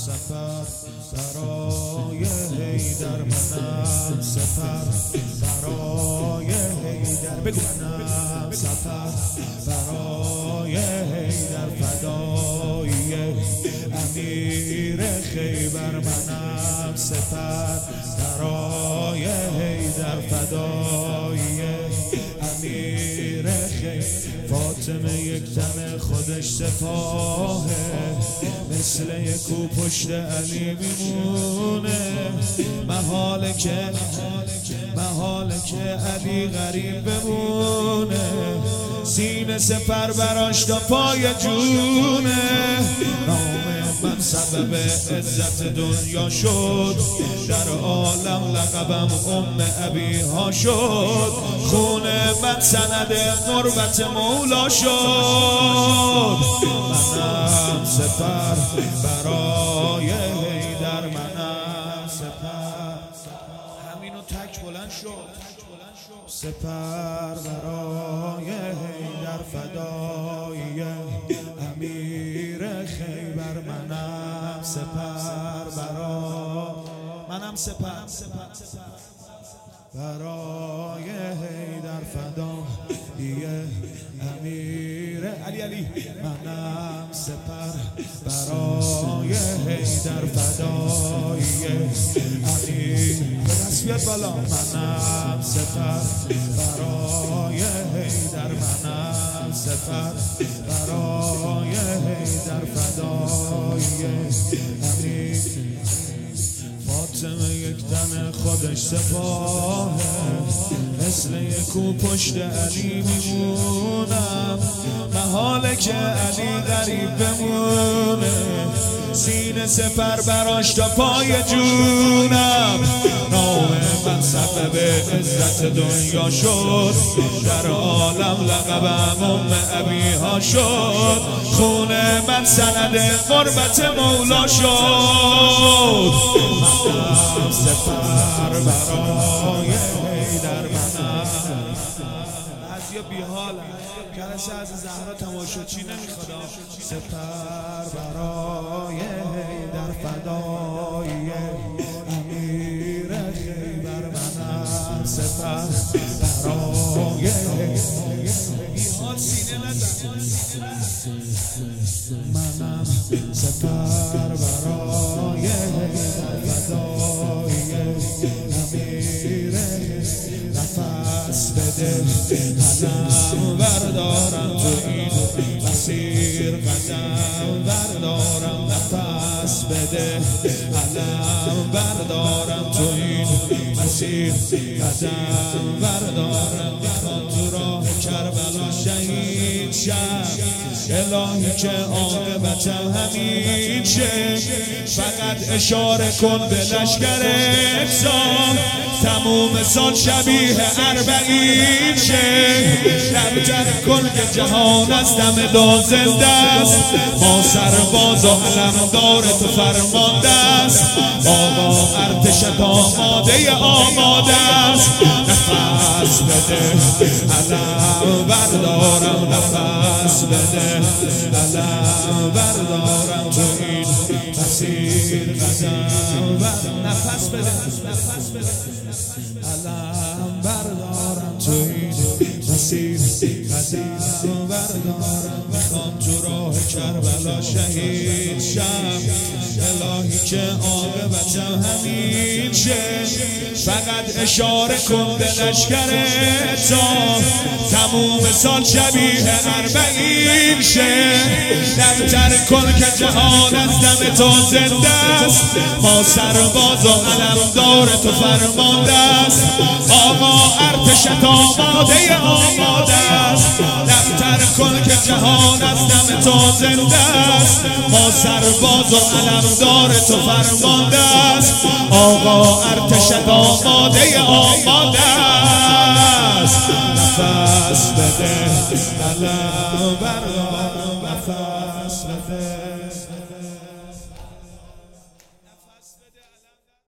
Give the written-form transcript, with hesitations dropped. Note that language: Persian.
سفر برای حیدر، منم سفر برای حیدر، بگو منم سفر برای حیدر، فدایی امیر خیبر، منم سفر برای حیدر، فدایی امیر خیبر. فاطمه یک دم خودش سپاهه، مثل یک کو پشت علی میمونه، محاله که علی غریب بمونه، سینه سپر براش تا پای جونه، نام من سبب عزت دنیا شد، در عالم لقبم ابی ها شد، خون من سند قربت مولا شد، منم سپر برای حیدر، منم سپر، همینو تک بلند شد، سپر برای حیدر، فدایی امیر خیبر، منم سپر منم سپر برای حیدر، فدایی امیر علی، منم سپر برای حیدر، فدایی امیر، به رسمیت بالا، منم سپر برای حیدر، منم سپر برای حیدر، فدایی امیر. فاطمه یک دم خودش سپاهه، مثل یک کو پشت علی میمونم، محاله که علی غریب بمونه، سینه سپر براش تا پای جونم، نام من سبب عزت دنیا شد، در عالم لقبم ابی ها شد، خون من سند قربت مولا شد، منم سپر برای حیدر، منم. بعضیا بی‌حالن، جلسه از زهرا تماشاچی نمیخواد، سپر برای حیدر، فدایی امیر خیبر، منم سپر برای بی‌حال، سینه نزن، منم سپر برای حیدر، فدایی امیر، نفس بده قدم بردارم تو این مسیر، قدم بردارم، نفس بده قدم بردارم تو این مسیر، قدم بردارم، میخوام تو راه کربلا شهید شم، الهی که عاقبتم همین شه، فقط اشاره کن به لشکرت سام، تموم سال شبیه اربعین شه، لبتر کن که جهان از دم دو زنده است، ما سرباز و علمدار تو فرمانده است، آقا ارتشت آماده است، نفس بده علم بردارم، نفس بده علم بردارم تو این مسیر، قدم بردارم، نفس بده علم بردارم تو این مسیر، قدم بردارم، میخوام تو راه کربلا شهید شم، الهی که عاقبتم همین شه، فقط اشاره کن به لشکرت تا تموم سال شبیه اربعین شه، لبتر کن که جهان از دم تو زنده است، ما سرباز و علمدار تو فرمانده است، آقا ارتشت آماده است، لبتر کن که جهان از دم تو زنده است، ما سرباز و علمدار تو فرمانده است، آقا ارتشت آماده است، نفس بده علم بردار.